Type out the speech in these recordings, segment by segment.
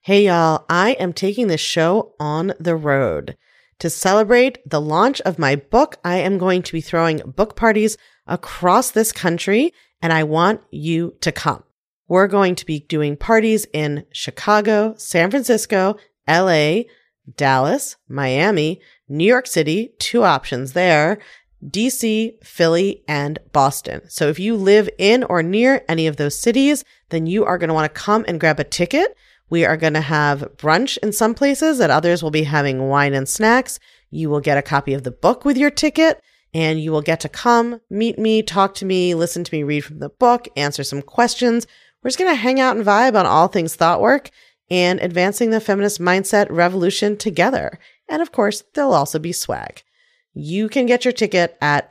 Hey y'all, I am taking this show on the road. To celebrate the launch of my book, I am going to be throwing book parties across this country, and I want you to come. We're going to be doing parties in Chicago, San Francisco, LA, Dallas, Miami, New York City, 2 options there, DC, Philly, and Boston. So if you live in or near any of those cities, then you are going to want to come and grab a ticket. We are going to have brunch in some places, at others we'll be having wine and snacks. You will get a copy of the book with your ticket, and you will get to come, meet me, talk to me, listen to me read from the book, answer some questions. We're just going to hang out and vibe on all things thought work and advancing the feminist mindset revolution together. And of course, there'll also be swag. You can get your ticket at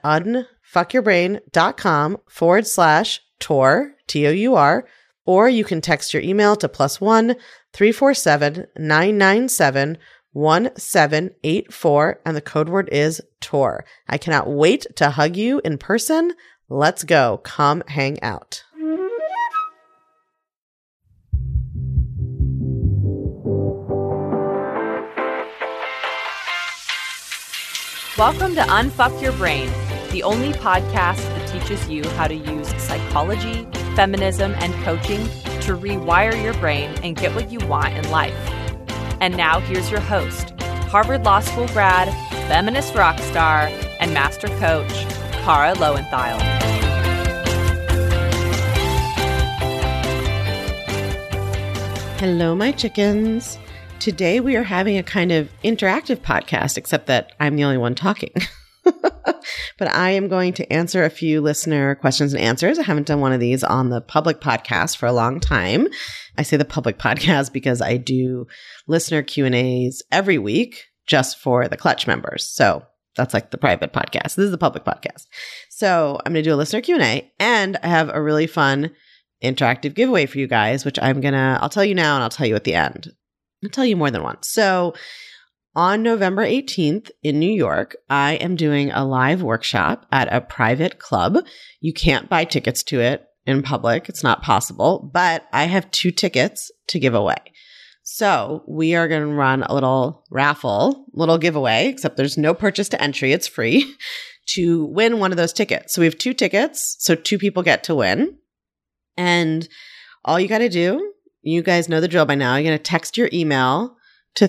unfuckyourbrain.com/tour, T-O-U-R, or you can text your email to +1 347 997 1784, and the code word is TOUR. I cannot wait to hug you in person. Let's go. Come hang out. Welcome to Unfuck Your Brain, the only podcast that teaches you how to use psychology, feminism, and coaching to rewire your brain and get what you want in life. And now here's your host, Harvard Law School grad, feminist rock star, and master coach, Kara Loewentheil. Hello, my chickens. Today we are having a kind of interactive podcast, except that I'm the only one talking. But I am going to answer a few listener questions and answers. I haven't done one of these on the public podcast for a long time. I say the public podcast because I do listener Q&As every week just for the Clutch members. So that's like the private podcast. This is the public podcast. So I'm going to do a listener Q&A, and I have a really fun interactive giveaway for you guys, which I'll tell you now and I'll tell you at the end. I'll tell you more than once. So on November 18th in New York, I am doing a live workshop at a private club. You can't buy tickets to it in public. It's not possible, but I have 2 tickets to give away. So we are going to run a little raffle, little giveaway, except there's no purchase to entry. It's free to win one of those tickets. So we have 2 tickets. So 2 people get to win. And all you got to do, you guys know the drill by now. You're going to text your email to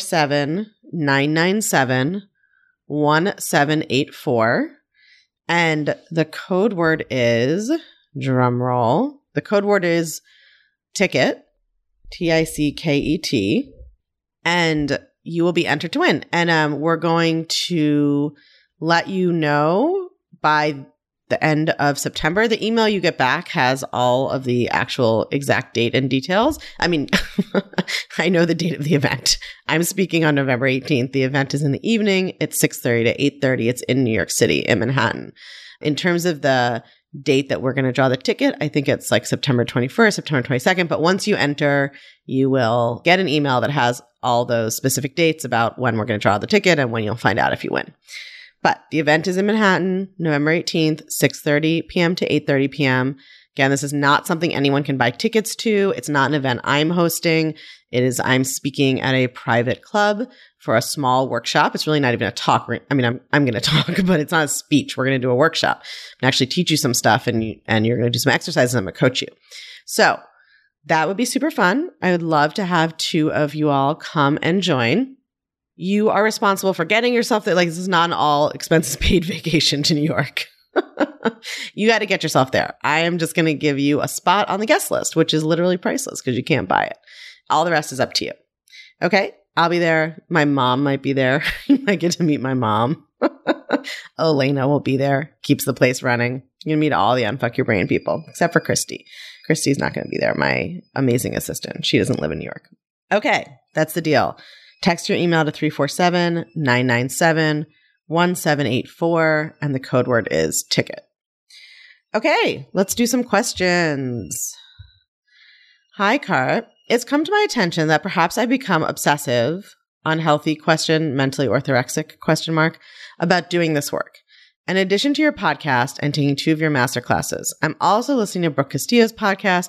347-997-1784. And the code word is, drum roll, the code word is ticket, T-I-C-K-E-T. And you will be entered to win. And we're going to let you know by the end of September. The email you get back has all of the actual exact date and details. I mean, I know the date of the event. I'm speaking on November 18th. The event is in the evening. It's 6:30 to 8:30. It's in New York City, in Manhattan. In terms of the date that we're going to draw the ticket, I think it's like September 21st, September 22nd. But once you enter, you will get an email that has all those specific dates about when we're going to draw the ticket and when you'll find out if you win. But the event is in Manhattan, November 18th, 6:30 p.m. to 8:30 p.m. Again, this is not something anyone can buy tickets to. It's not an event I'm hosting. I'm speaking at a private club for a small workshop. It's really not even a talk. I mean, I'm going to talk, but it's not a speech. We're going to do a workshop and actually teach you some stuff, and you're going to do some exercises. I'm going to coach you. So that would be super fun. I would love to have 2 of you all come and join. You are responsible for getting yourself there. Like, this is not an all expenses paid vacation to New York. You got to get yourself there. I am just going to give you a spot on the guest list, which is literally priceless because you can't buy it. All the rest is up to you. Okay. I'll be there. My mom might be there. You might get to meet my mom. Elena will be there. Keeps the place running. You're going to meet all the Unfuck Your Brain people, except for Christy. Christy's not going to be there. My amazing assistant. She doesn't live in New York. Okay. That's the deal. Text your email to 347-997-1784, and the code word is ticket. Okay, let's do some questions. Hi, Kara. It's come to my attention that perhaps I've become obsessive, unhealthy mentally orthorexic about doing this work. In addition to your podcast and taking 2 of your master classes, I'm also listening to Brooke Castillo's podcast,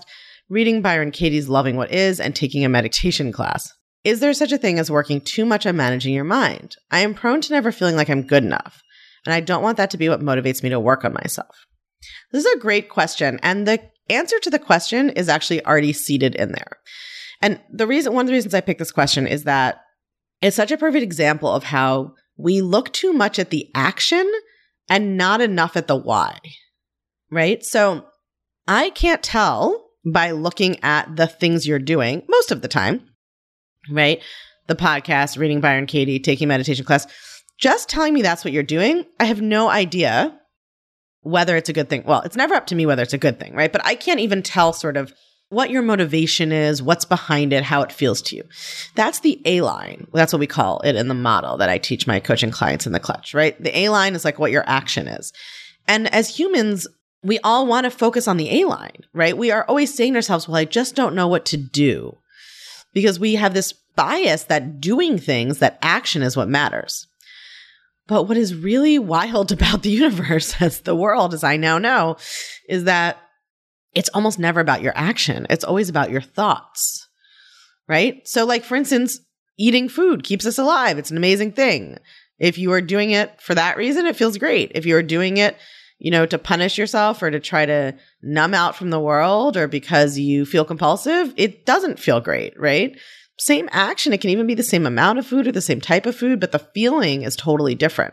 reading Byron Katie's Loving What Is, and taking a meditation class. Is there such a thing as working too much on managing your mind? I am prone to never feeling like I'm good enough, and I don't want that to be what motivates me to work on myself. This is a great question, and the answer to the question is actually already seated in there. And one of the reasons I picked this question is that it's such a perfect example of how we look too much at the action and not enough at the why, right? So I can't tell by looking at the things you're doing most of the time, right? The podcast, reading Byron Katie, taking meditation class, just telling me that's what you're doing. I have no idea whether it's a good thing. Well, it's never up to me whether it's a good thing, right? But I can't even tell sort of what your motivation is, what's behind it, how it feels to you. That's the A line. That's what we call it in the model that I teach my coaching clients in the Clutch, right? The A line is like what your action is. And as humans, we all want to focus on the A line, right? We are always saying to ourselves, well, I just don't know what to do. Because we have this bias that doing things, that action is what matters. But what is really wild about the universe, as the world, as I now know, is that it's almost never about your action. It's always about your thoughts, right? So like, for instance, eating food keeps us alive. It's an amazing thing. If you are doing it for that reason, it feels great. If you're doing it, to punish yourself or to try to numb out from the world or because you feel compulsive, it doesn't feel great, right? Same action. It can even be the same amount of food or the same type of food, but the feeling is totally different.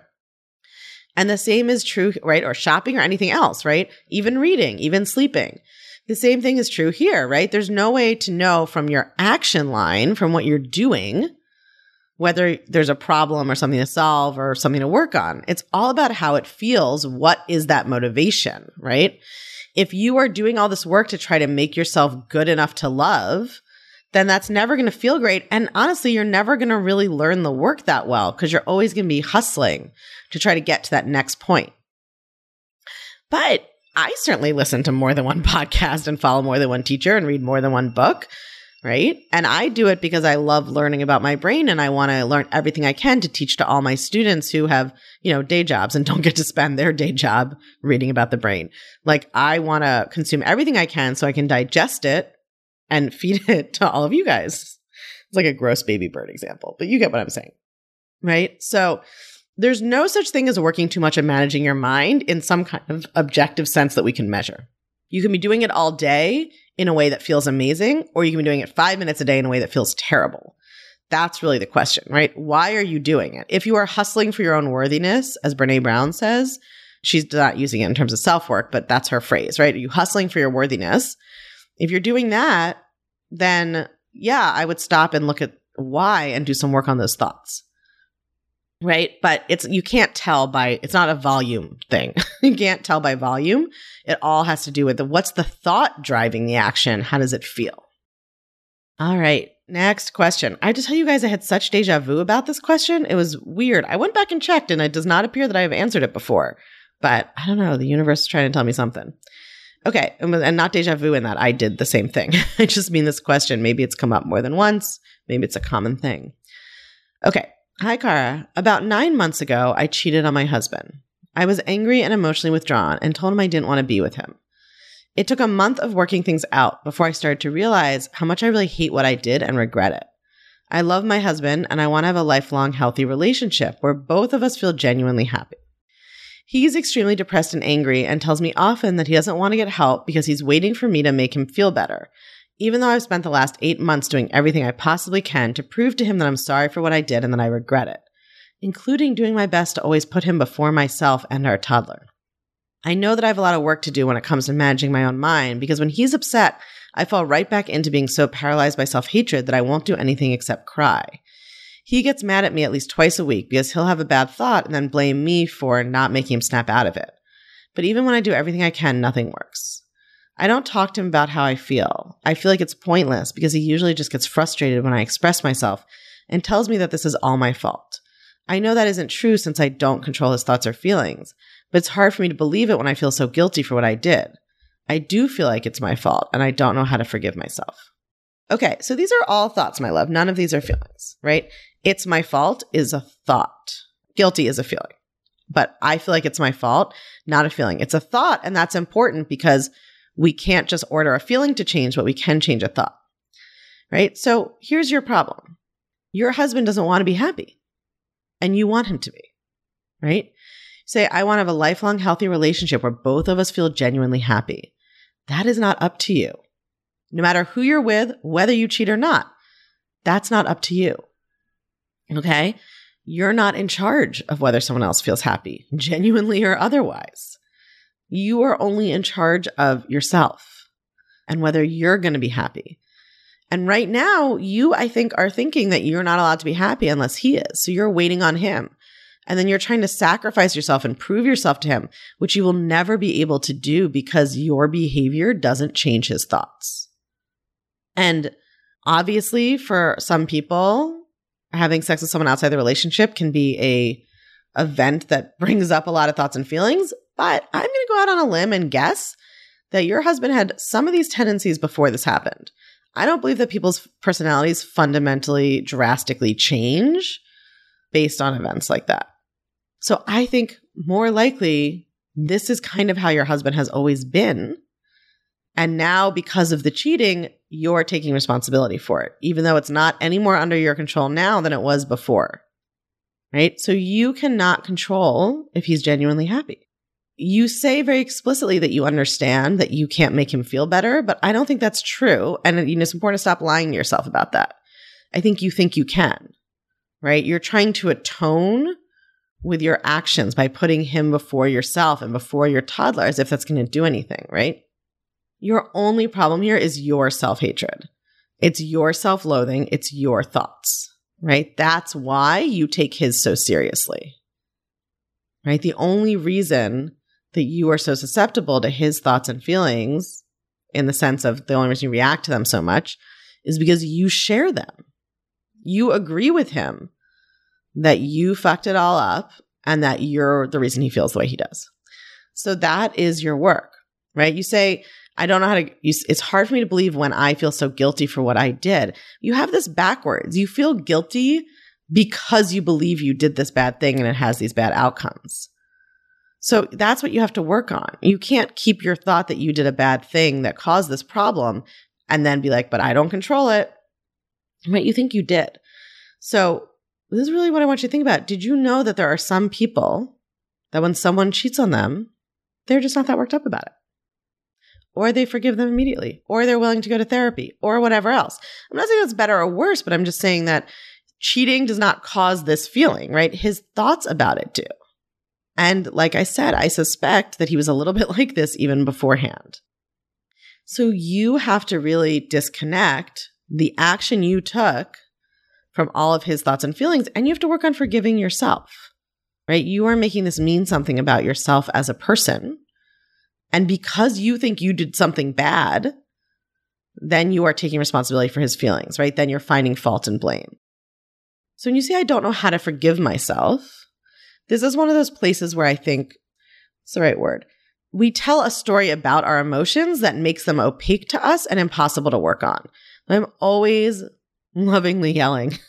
And the same is true, right? Or shopping or anything else, right? Even reading, even sleeping. The same thing is true here, right? There's no way to know from your action line, from what you're doing, whether there's a problem or something to solve or something to work on. It's all about how it feels. What is that motivation, right? If you are doing all this work to try to make yourself good enough to love, then that's never going to feel great. And honestly, you're never going to really learn the work that well because you're always going to be hustling to try to get to that next point. But I certainly listen to more than one podcast and follow more than one teacher and read more than one book, right? And I do it because I love learning about my brain and I want to learn everything I can to teach to all my students who have, day jobs and don't get to spend their day job reading about the brain. Like I want to consume everything I can so I can digest it and feed it to all of you guys. It's like a gross baby bird example, but you get what I'm saying, right? So there's no such thing as working too much and managing your mind in some kind of objective sense that we can measure. You can be doing it all day in a way that feels amazing, or you can be doing it 5 minutes a day in a way that feels terrible. That's really the question, right? Why are you doing it? If you are hustling for your own worthiness, as Brené Brown says, she's not using it in terms of self-work, but that's her phrase, right? Are you hustling for your worthiness? If you're doing that, then yeah, I would stop and look at why and do some work on those thoughts. Right? But you can't tell it's not a volume thing. You can't tell by volume. It all has to do with what's the thought driving the action? How does it feel? All right. Next question. I have to tell you guys, I had such deja vu about this question. It was weird. I went back and checked and it does not appear that I have answered it before, but I don't know. The universe is trying to tell me something. Okay. And not deja vu in that I did the same thing. I just mean this question. Maybe it's come up more than once. Maybe it's a common thing. Okay. Hi, Cara. About 9 months ago, I cheated on my husband. I was angry and emotionally withdrawn and told him I didn't want to be with him. It took a month of working things out before I started to realize how much I really hate what I did and regret it. I love my husband and I want to have a lifelong healthy relationship where both of us feel genuinely happy. He's extremely depressed and angry and tells me often that he doesn't want to get help because he's waiting for me to make him feel better, even though I've spent the last 8 months doing everything I possibly can to prove to him that I'm sorry for what I did and that I regret it, including doing my best to always put him before myself and our toddler. I know that I have a lot of work to do when it comes to managing my own mind because when he's upset, I fall right back into being so paralyzed by self-hatred that I won't do anything except cry. He gets mad at me at least twice a week because he'll have a bad thought and then blame me for not making him snap out of it. But even when I do everything I can, nothing works. I don't talk to him about how I feel. I feel like it's pointless because he usually just gets frustrated when I express myself and tells me that this is all my fault. I know that isn't true since I don't control his thoughts or feelings, but it's hard for me to believe it when I feel so guilty for what I did. I do feel like it's my fault and I don't know how to forgive myself. Okay, so these are all thoughts, my love. None of these are feelings, right? It's my fault is a thought. Guilty is a feeling. But I feel like it's my fault, not a feeling. It's a thought, and that's important because We can't just order a feeling to change, but we can change a thought, right? So here's your problem. Your husband doesn't want to be happy, and you want him to be, right? Say, I want to have a lifelong healthy relationship where both of us feel genuinely happy. That is not up to you. No matter who you're with, whether you cheat or not, that's not up to you, okay? You're not in charge of whether someone else feels happy, genuinely or otherwise. You are only in charge of yourself and whether you're going to be happy. And right now, you, I think, are thinking that you're not allowed to be happy unless he is. So you're waiting on him. And then you're trying to sacrifice yourself and prove yourself to him, which you will never be able to do because your behavior doesn't change his thoughts. And obviously, for some people, having sex with someone outside the relationship can be a event that brings up a lot of thoughts and feelings. But I'm going to go out on a limb and guess that your husband had some of these tendencies before this happened. I don't believe that people's personalities fundamentally, drastically change based on events like that. So I think more likely this is kind of how your husband has always been. And now because of the cheating, you're taking responsibility for it, even though it's not any more under your control now than it was before, right? So you cannot control if he's genuinely happy. You say very explicitly that you understand that you can't make him feel better, but I don't think that's true. And it's important to stop lying to yourself about that. I think you can, right? You're trying to atone with your actions by putting him before yourself and before your toddler as if that's going to do anything, right? Your only problem here is your self-hatred. It's your self-loathing. It's your thoughts, right? That's why you take his so seriously, right? The only reason that you are so susceptible to his thoughts and feelings, in the sense of the only reason you react to them so much, is because you share them. You agree with him that you fucked it all up and that you're the reason he feels the way he does. So that is your work, right? You say, I don't know how to, it's hard for me to believe when I feel so guilty for what I did. You have this backwards. You feel guilty because you believe you did this bad thing and it has these bad outcomes. So that's what you have to work on. You can't keep your thought that you did a bad thing that caused this problem and then be like, but I don't control it. Right? You think you did. So this is really what I want you to think about. Did you know that there are some people that when someone cheats on them, they're just not that worked up about it? Or they forgive them immediately, or they're willing to go to therapy, or whatever else. I'm not saying that's better or worse, but I'm just saying that cheating does not cause this feeling, right? His thoughts about it do. And like I said, I suspect that he was a little bit like this even beforehand. So you have to really disconnect the action you took from all of his thoughts and feelings, and you have to work on forgiving yourself, right? You are making this mean something about yourself as a person. And because you think you did something bad, then you are taking responsibility for his feelings, right? Then you're finding fault and blame. So when you say, I don't know how to forgive myself, this is one of those places where I think, what's the right word? We tell a story about our emotions that makes them opaque to us and impossible to work on. I'm always lovingly yelling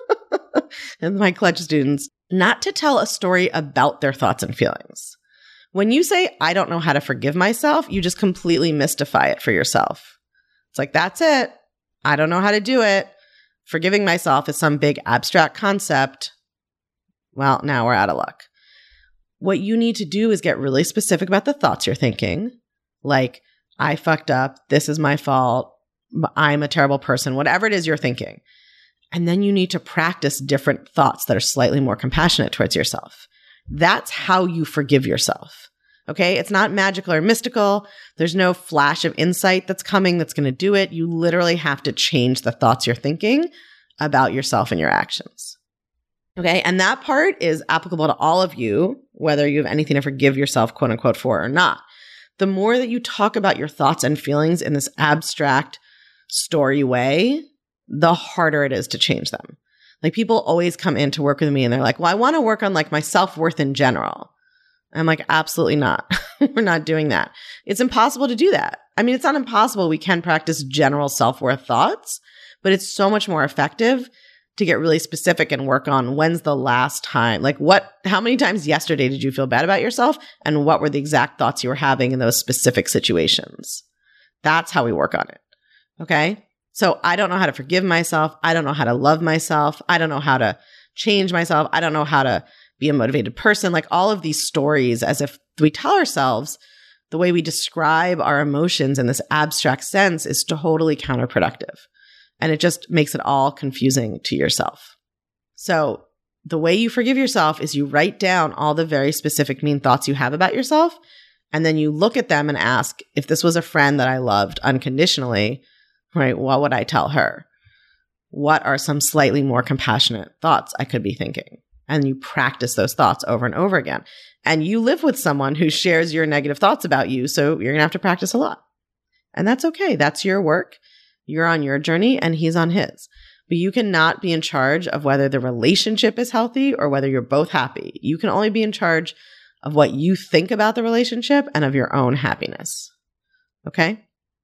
at my clutch students not to tell a story about their thoughts and feelings. When you say, I don't know how to forgive myself, you just completely mystify it for yourself. It's like, that's it. I don't know how to do it. Forgiving myself is some big abstract concept. Well, now we're out of luck. What you need to do is get really specific about the thoughts you're thinking. Like, I fucked up. This is my fault. I'm a terrible person. Whatever it is you're thinking. And then you need to practice different thoughts that are slightly more compassionate towards yourself. That's how you forgive yourself. Okay? It's not magical or mystical. There's no flash of insight that's coming that's going to do it. You literally have to change the thoughts you're thinking about yourself and your actions. Okay? And that part is applicable to all of you, whether you have anything to forgive yourself, quote unquote, for or not. The more that you talk about your thoughts and feelings in this abstract story way, the harder it is to change them. Like, people always come in to work with me and they're like, well, I want to work on like my self-worth in general. I'm like, absolutely not. We're not doing that. It's impossible to do that. I mean, it's not impossible. We can practice general self-worth thoughts, but it's so much more effective to get really specific and work on when's the last time, like how many times yesterday did you feel bad about yourself? And what were the exact thoughts you were having in those specific situations? That's how we work on it. Okay. So I don't know how to forgive myself. I don't know how to love myself. I don't know how to change myself. I don't know how to be a motivated person. Like all of these stories, as if we tell ourselves, the way we describe our emotions in this abstract sense is totally counterproductive. And it just makes it all confusing to yourself. So the way you forgive yourself is you write down all the very specific mean thoughts you have about yourself. And then you look at them and ask, if this was a friend that I loved unconditionally, right, what would I tell her? What are some slightly more compassionate thoughts I could be thinking? And you practice those thoughts over and over again. And you live with someone who shares your negative thoughts about you, so you're going to have to practice a lot. And that's okay. That's your work. You're on your journey and he's on his. But you cannot be in charge of whether the relationship is healthy or whether you're both happy. You can only be in charge of what you think about the relationship and of your own happiness. Okay?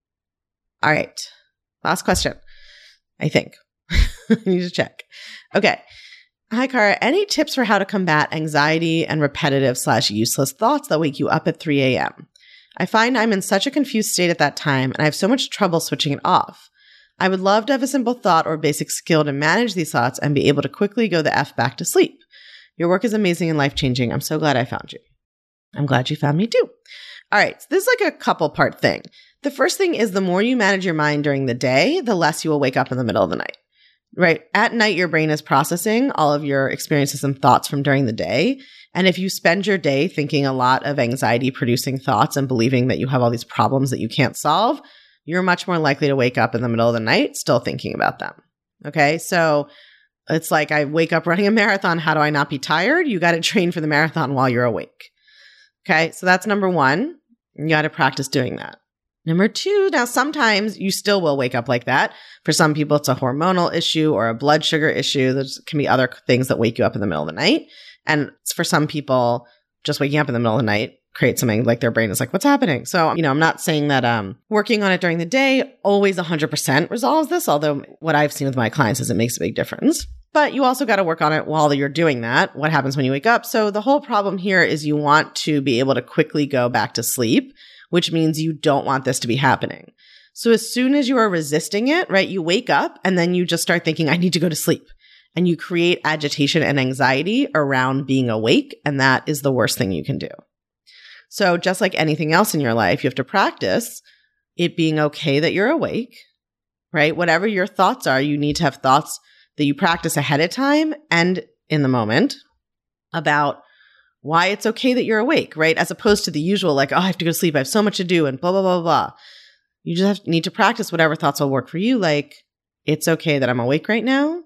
All right. Last question, I think. I need to check. Okay. Hi, Cara. Any tips for how to combat anxiety and repetitive/useless thoughts that wake you up at 3 a.m.? I find I'm in such a confused state at that time, and I have so much trouble switching it off. I would love to have a simple thought or basic skill to manage these thoughts and be able to quickly go the F back to sleep. Your work is amazing and life-changing. I'm so glad I found you. I'm glad you found me too. All right. So this is like a couple part thing. The first thing is the more you manage your mind during the day, the less you will wake up in the middle of the night. Right? At night, your brain is processing all of your experiences and thoughts from during the day. And if you spend your day thinking a lot of anxiety-producing thoughts and believing that you have all these problems that you can't solve, you're much more likely to wake up in the middle of the night still thinking about them. Okay? So it's like I wake up running a marathon. How do I not be tired? You got to train for the marathon while you're awake. Okay? So that's number one. You got to practice doing that. Number two, now sometimes you still will wake up like that. For some people, it's a hormonal issue or a blood sugar issue. There can be other things that wake you up in the middle of the night. And for some people, just waking up in the middle of the night creates something like their brain is like, what's happening? So, I'm not saying that working on it during the day always 100% resolves this, although what I've seen with my clients is it makes a big difference. But you also got to work on it while you're doing that. What happens when you wake up? So the whole problem here is you want to be able to quickly go back to sleep, which means you don't want this to be happening. So as soon as you are resisting it, right, you wake up and then you just start thinking, I need to go to sleep. And you create agitation and anxiety around being awake. And that is the worst thing you can do. So just like anything else in your life, you have to practice it being okay that you're awake, right? Whatever your thoughts are, you need to have thoughts that you practice ahead of time and in the moment about why it's okay that you're awake, right? As opposed to the usual, like, oh, I have to go to sleep. I have so much to do and blah, blah, blah, blah. You just need to practice whatever thoughts will work for you. Like, it's okay that I'm awake right now.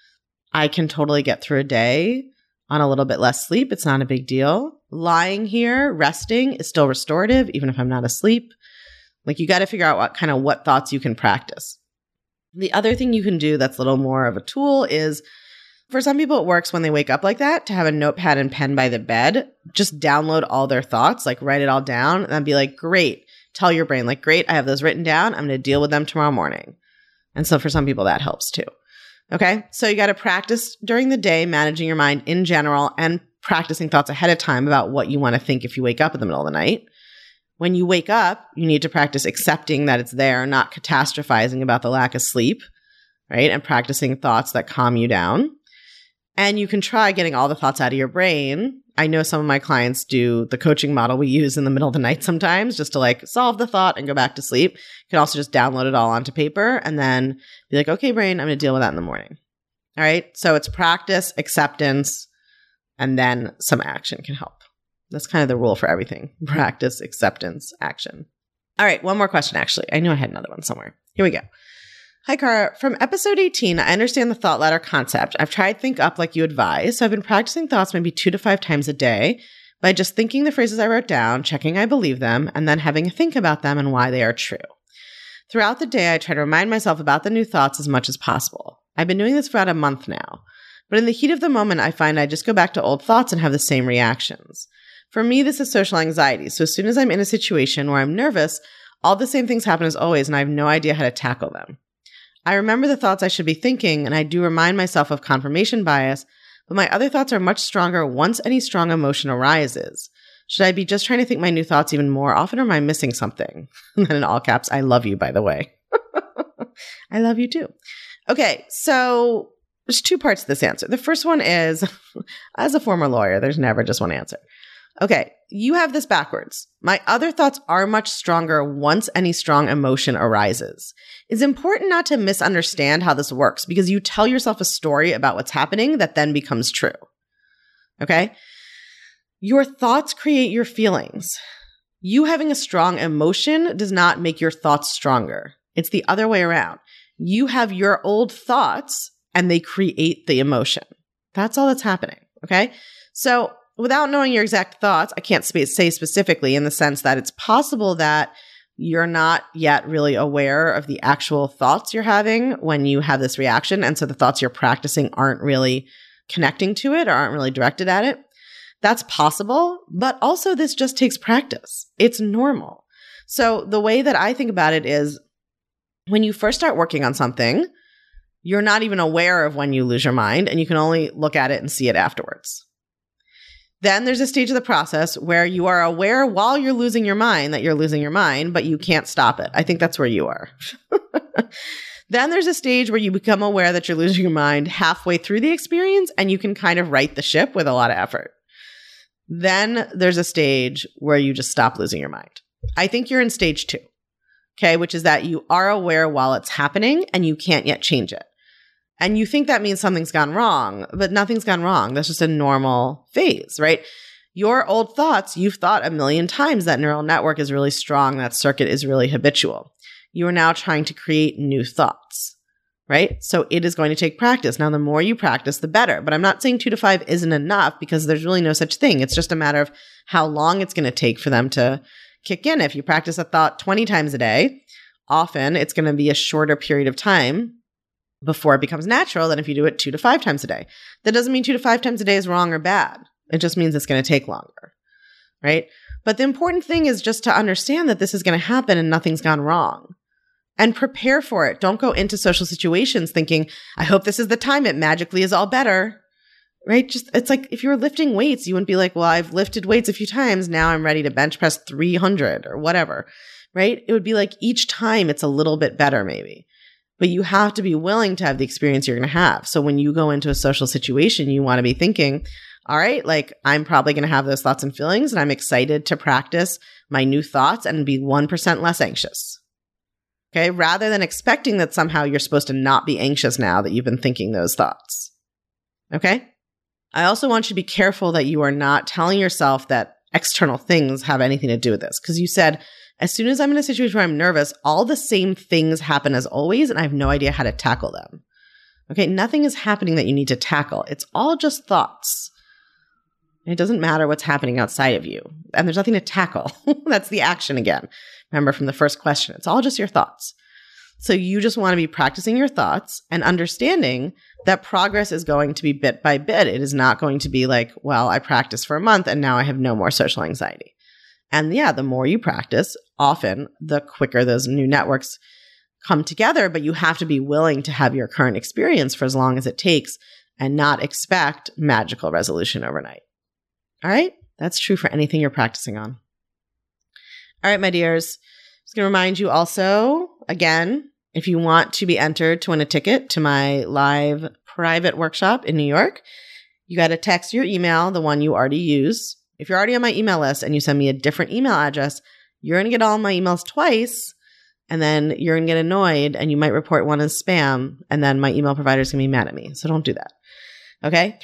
I can totally get through a day on a little bit less sleep. It's not a big deal. Lying here, resting is still restorative, even if I'm not asleep. Like, you got to figure out what thoughts you can practice. The other thing you can do that's a little more of a tool is, for some people, it works when they wake up like that to have a notepad and pen by the bed. Just download all their thoughts, like write it all down and then be like, great. Tell your brain, like, great, I have those written down. I'm going to deal with them tomorrow morning. And so for some people, that helps too. Okay. So you got to practice during the day, managing your mind in general and practicing thoughts ahead of time about what you want to think if you wake up in the middle of the night. When you wake up, you need to practice accepting that it's there, not catastrophizing about the lack of sleep, right? And practicing thoughts that calm you down. And you can try getting all the thoughts out of your brain. I know some of my clients do the coaching model we use in the middle of the night sometimes just to like solve the thought and go back to sleep. You can also just download it all onto paper and then be like, okay, brain, I'm going to deal with that in the morning. All right. So it's practice, acceptance, and then some action can help. That's kind of the rule for everything. Practice, acceptance, action. All right. One more question, actually. I knew I had another one somewhere. Here we go. Hi, Cara. From episode 18, I understand the thought ladder concept. I've tried Think Up like you advised. So I've been practicing thoughts maybe 2 to 5 times a day by just thinking the phrases I wrote down, checking I believe them, and then having a think about them and why they are true. Throughout the day, I try to remind myself about the new thoughts as much as possible. I've been doing this for about a month now. But in the heat of the moment, I find I just go back to old thoughts and have the same reactions. For me, this is social anxiety. So as soon as I'm in a situation where I'm nervous, all the same things happen as always, and I have no idea how to tackle them. I remember the thoughts I should be thinking, and I do remind myself of confirmation bias, but my other thoughts are much stronger once any strong emotion arises. Should I be just trying to think my new thoughts even more often, or am I missing something? And then in all caps, I love you, by the way. I love you too. Okay, so there's two parts to this answer. The first one is, as a former lawyer, there's never just one answer. Okay, you have this backwards. My other thoughts are much stronger once any strong emotion arises. It's important not to misunderstand how this works because you tell yourself a story about what's happening that then becomes true. Okay? Your thoughts create your feelings. You having a strong emotion does not make your thoughts stronger. It's the other way around. You have your old thoughts and they create the emotion. That's all that's happening. Okay? So without knowing your exact thoughts, I can't say specifically in the sense that it's possible that you're not yet really aware of the actual thoughts you're having when you have this reaction. And so the thoughts you're practicing aren't really connecting to it or aren't really directed at it. That's possible, but also this just takes practice. It's normal. So the way that I think about it is when you first start working on something, you're not even aware of when you lose your mind and you can only look at it and see it afterwards. Then there's a stage of the process where you are aware while you're losing your mind that you're losing your mind, but you can't stop it. I think that's where you are. Then there's a stage where you become aware that you're losing your mind halfway through the experience and you can kind of right the ship with a lot of effort. Then there's a stage where you just stop losing your mind. I think you're in stage 2, okay, which is that you are aware while it's happening and you can't yet change it. And you think that means something's gone wrong, but nothing's gone wrong. That's just a normal phase, right? Your old thoughts, you've thought a million times that neural network is really strong, that circuit is really habitual. You are now trying to create new thoughts, right? So it is going to take practice. Now, the more you practice, the better. But I'm not saying 2 to 5 isn't enough because there's really no such thing. It's just a matter of how long it's going to take for them to kick in. If you practice a thought 20 times a day, often it's going to be a shorter period of time before it becomes natural than if you do it 2 to 5 times a day. That doesn't mean 2 to 5 times a day is wrong or bad. It just means it's going to take longer, right? But the important thing is just to understand that this is going to happen and nothing's gone wrong. And prepare for it. Don't go into social situations thinking, I hope this is the time it magically is all better, right? Just, it's like if you were lifting weights, you wouldn't be like, well, I've lifted weights a few times. Now I'm ready to bench press 300 or whatever, right? It would be like each time it's a little bit better maybe. But you have to be willing to have the experience you're going to have. So when you go into a social situation, you want to be thinking, all right, like I'm probably going to have those thoughts and feelings and I'm excited to practice my new thoughts and be 1% less anxious. Okay, rather than expecting that somehow you're supposed to not be anxious now that you've been thinking those thoughts. Okay? I also want you to be careful that you are not telling yourself that external things have anything to do with this. Because you said, as soon as I'm in a situation where I'm nervous, all the same things happen as always, and I have no idea how to tackle them. Okay, nothing is happening that you need to tackle. It's all just thoughts. It doesn't matter what's happening outside of you. And there's nothing to tackle. That's the action again. Remember from the first question, it's all just your thoughts. So you just want to be practicing your thoughts and understanding that progress is going to be bit by bit. It is not going to be like, well, I practiced for a month and now I have no more social anxiety. And yeah, the more you practice, often the quicker those new networks come together, but you have to be willing to have your current experience for as long as it takes and not expect magical resolution overnight. All right? That's true for anything you're practicing on. All right, my dears. I'm just going to remind you also, again, if you want to be entered to win a ticket to my live private workshop in New York, you got to text your email, the one you already use. If you're already on my email list and you send me a different email address, you're going to get all my emails twice, and then you're going to get annoyed, and you might report one as spam, and then my email provider is going to be mad at me. So don't do that. Okay?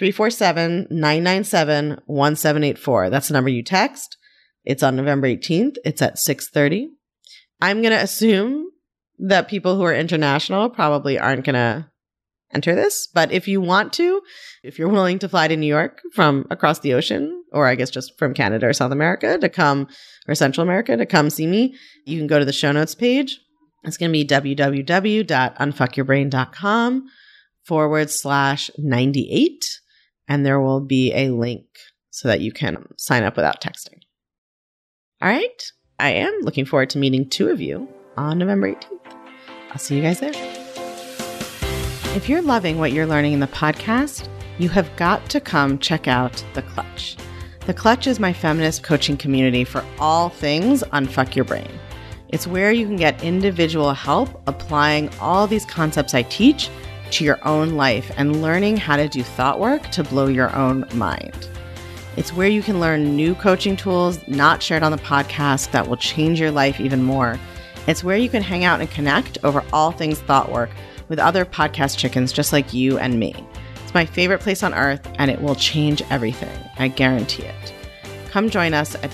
347-997-1784. That's the number you text. It's on November 18th. It's at 6:30. I'm going to assume that people who are international probably aren't going to enter this. But if you want to, if you're willing to fly to New York from across the ocean, or I guess just from Canada or South America to come, or Central America to come see me, you can go to the show notes page. It's going to be www.unfuckyourbrain.com/98. And there will be a link so that you can sign up without texting. All right. I am looking forward to meeting 2 of you on November 18th. I'll see you guys there. If you're loving what you're learning in the podcast, you have got to come check out The Clutch. The Clutch is my feminist coaching community for all things Unfuck Your Brain. It's where you can get individual help applying all these concepts I teach to your own life and learning how to do thought work to blow your own mind. It's where you can learn new coaching tools not shared on the podcast that will change your life even more. It's where you can hang out and connect over all things thought work with other podcast chickens just like you and me. It's my favorite place on earth, and it will change everything. I guarantee it. Come join us at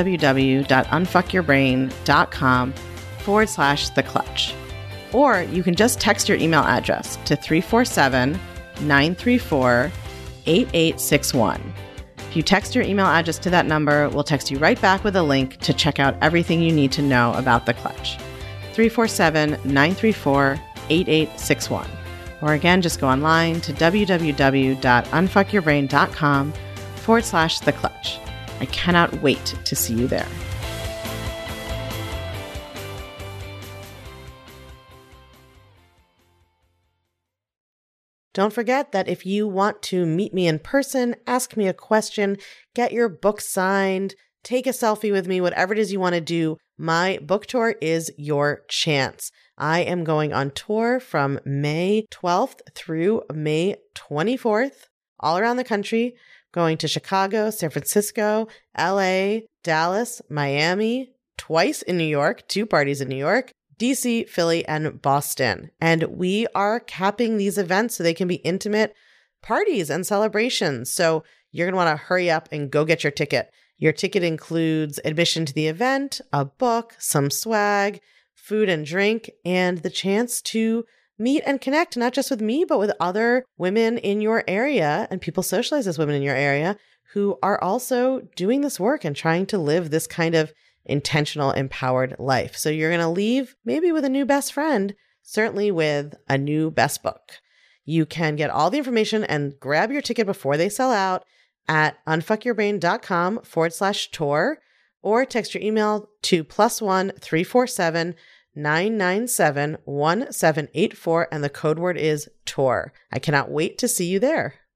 www.unfuckyourbrain.com/The Clutch. Or you can just text your email address to 347-934-8861. If you text your email address to that number, we'll text you right back with a link to check out everything you need to know about The Clutch. 347-934-8861. Or again, just go online to www.unfuckyourbrain.com/The Clutch. I cannot wait to see you there. Don't forget that if you want to meet me in person, ask me a question, get your book signed, take a selfie with me, whatever it is you want to do, my book tour is your chance. I am going on tour from May 12th through May 24th, all around the country, going to Chicago, San Francisco, LA, Dallas, Miami, twice in New York, 2 parties in New York, DC, Philly, and Boston. And we are capping these events so they can be intimate parties and celebrations. So you're going to want to hurry up and go get your ticket. Your ticket includes admission to the event, a book, some swag, food and drink, and the chance to meet and connect, not just with me, but with other women in your area and people socialized as women in your area who are also doing this work and trying to live this kind of intentional, empowered life. So you're going to leave maybe with a new best friend, certainly with a new best book. You can get all the information and grab your ticket before they sell out at unfuckyourbrain.com/tour or text your email to +1 347 997 1784 and the code word is tour. I cannot wait to see you there.